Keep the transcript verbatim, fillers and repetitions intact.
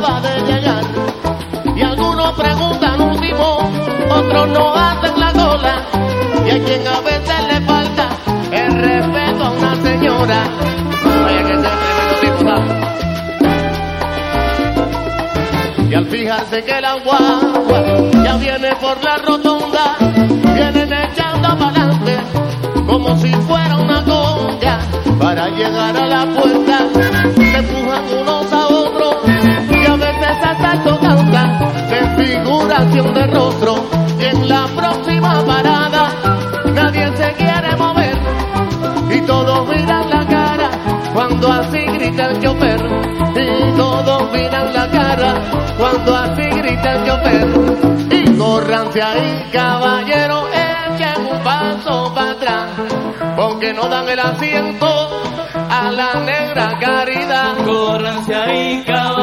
acaba de llegar. Y algunos preguntan un timón, otros no hacen la cola. Y hay quien a veces le falta el respeto a una señora. Vaya que sea tremendo tipo, ¿sabes? Y al fijarse que la guagua ya viene por la rotonda, vienen echando para adelante como si fuera una conga. Para llegar a la puerta se empujan unos a otros y a veces hasta chocan de figuración de rostro. Y en la próxima parada nadie se quiere mover y todos miran la cara cuando así grita el chofer. Y todos miran la cara cuando así grita el chofer. Y córranse ahí, caballero, echen un paso para atrás, porque no dan el asiento a la negra Caridad. Córranse ahí, caballero.